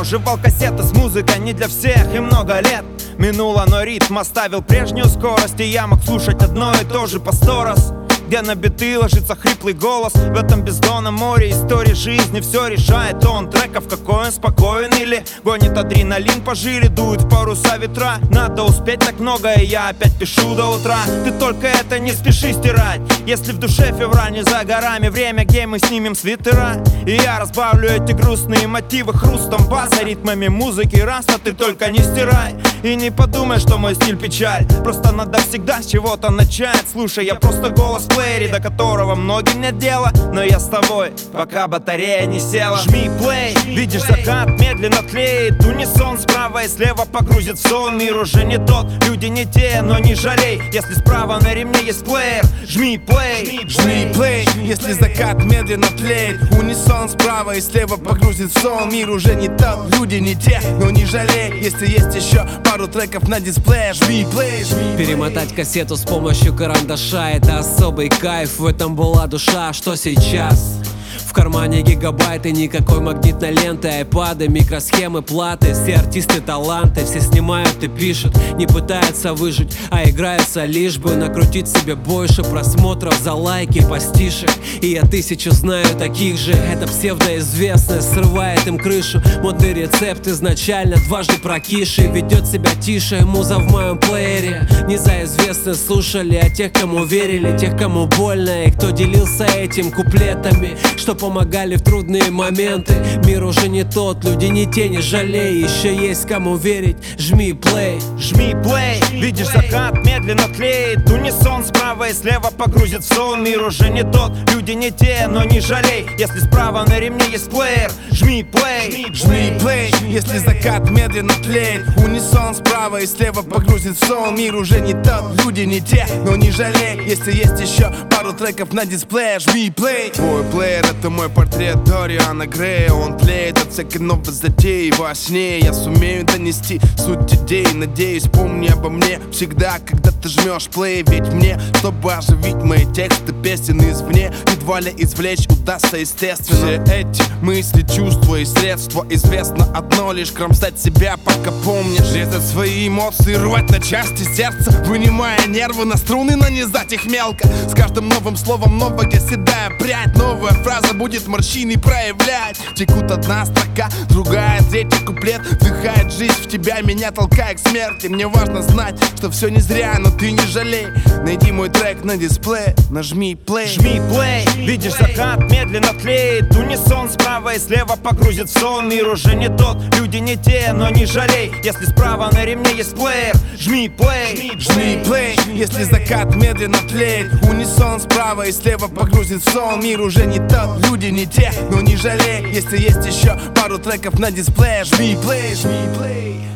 давно жевал кассеты с музыкой не для всех, и много лет минуло, но ритм оставил прежнюю скорость, и я мог слушать одно и то же по 100 раз. Где на биты ложится хриплый голос, в этом бездонном море истории жизни все решает тон треков, какой он спокоен или гонит адреналин по жиле, дует в паруса ветра. Надо успеть так многое, я опять пишу до утра. Ты только это не спеши стирать, если в душе февраль не за горами, время, где мы снимем свитера. И я разбавлю эти грустные мотивы хрустом баса, ритмами музыки раста. Ты только не стирай и не подумай, что мой стиль печаль, просто надо всегда с чего-то начать. Слушай, я просто голос в плеере, до которого многим нет дела, но я с тобой, пока батарея не села. Жми плей, видишь закат медленно тлеет, унисон справа и слева погрузит в сон. Мир уже не тот, люди не те, но не жалей, если справа на ремне есть плеер. Жми плей, жми плей, если закат медленно тлеет, унисон справа и слева погрузит в сон. Мир уже не тот, люди не те, но не жалей, если есть еще пару треков на дисплее. Жми плей, перемотать кассету с помощью карандаша — это особый кайф, в этом была душа. Что сейчас? В кармане гигабайты, никакой магнитной ленты, айпады, микросхемы, платы. Все артисты таланты, все снимают и пишут, не пытаются выжить, а играются лишь бы накрутить себе больше просмотров за лайки, постишек. И я тысячу знаю таких же, это псевдоизвестность срывает им крышу. Модный рецепт изначально дважды прокисший, ведет себя тише, муза в моем плеере. Не за известность слушали, а тех, кому верили, тех, кому больно, и кто делился этим куплетами, что помогали в трудные моменты. Мир уже не тот, люди не те, не жалей, еще есть кому верить. Жми плей, жми плей, видишь закат медленно тлеет, унисон справа и слева погрузит в сон. Мир уже не тот, люди не те, но не жалей, если справа на ремне есть плеер. Жми плей, жми плей, если закат медленно тлеет, унисон справа и слева погрузит в сон. Мир уже не тот, люди не те, но не жалей, если есть еще пару треков на дисплее. Жми плей. Твой плеер — это мой портрет Дориана Грея. Он тлеет от всякой новой затеи. Во сне я сумею донести суть идей. Надеюсь, помни обо мне всегда, когда ты жмешь плей. Ведь мне, чтобы оживить мои тексты песен извне, едва ли извлечь удастся естественно. Все эти мысли, чувства и средства, известно одно лишь: кромсать себя, пока помнишь. Резать свои эмоции, рвать на части сердца, вынимая нервы на струны, нанизать их мелко. С каждым новым словом новая седая прядь, новая фраза будет морщины проявлять. Текут одна строка, другая, третий куплет, вдыхает жизнь в тебя, меня толкая к смерти. Мне важно знать, что все не зря, но ты не жалей. Найди мой трек на дисплее, нажми плей. Жми плей, видишь закат медленно тлеет, унисон справа и слева погрузит в сон. Мир уже не тот, люди не те, но не жалей, если справа на ремне есть плеер. Жми плей, жми плей, если закат медленно тлеет, унисон справа и слева погрузит в сон. Мир уже не тот, люди не те, но не жалей, если есть еще пару треков на дисплее. Жми плей, жми плей.